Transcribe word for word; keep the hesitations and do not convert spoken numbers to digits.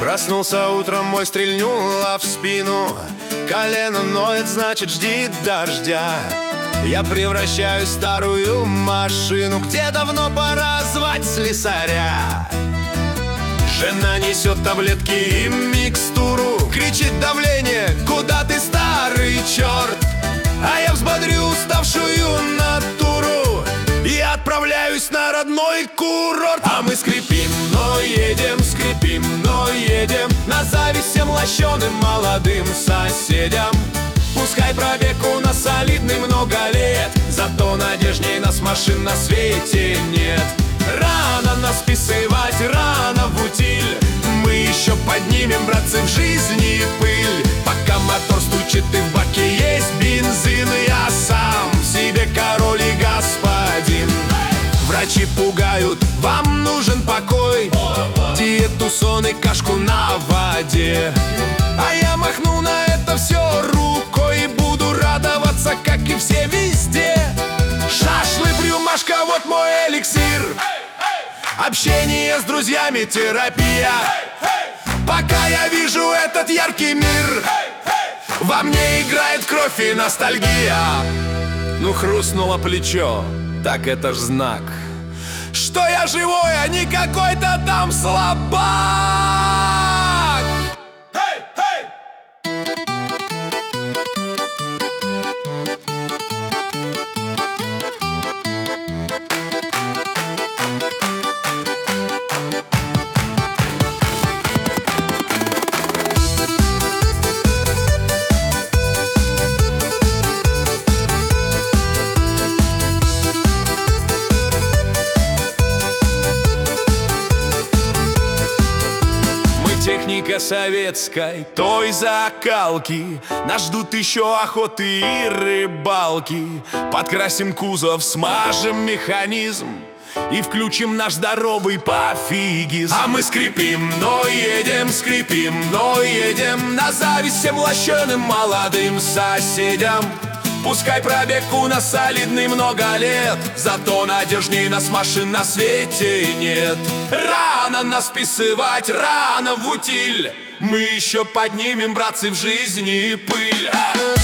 Проснулся утром мой, стрельнула в спину. Колено ноет, значит, жди дождя. Я превращаюсь в старую машину, где давно пора звать слесаря. Жена несет таблетки и микстуру, кричит давление: куда ты, старый черт? А я взбодрю уставшую натуру и отправляюсь на родной курорт. А мы скрипим, но едем, скрипим, но едем на зависть всем лощеным молодым соседям. Пускай пробег у нас солидный много лет, зато надежней нас машин на свете нет. Рано нас списывать, рано в утиль. Мы еще поднимем, братцы, в жизни пыль. Пока мотор стучит и в баке есть бензин, я сам себе король и господин. Врачи пугают, вам нужен покой, диету, сон и кашку на воде. А я махну на это все рукой и буду радоваться, как и все везде. Шашлык, рюмашка, вот мой эликсир. Общение с друзьями, терапия. Пока я вижу этот яркий мир, во мне играет кровь и ностальгия. Ну, хрустнуло плечо, так это ж знак, что я живой, а не какой-то там слабак. Техника советской, той закалки. Нас ждут еще охоты и рыбалки. Подкрасим кузов, смажем механизм и включим наш здоровый пофигизм. А мы скрипим, но едем, скрипим, но едем на зависть всем лощеным молодым соседям. Пускай пробег у нас солидный много лет, зато надежней нас машин на свете нет. Рано нас списывать, рано в утиль. Мы еще поднимем, братцы, в жизни пыль.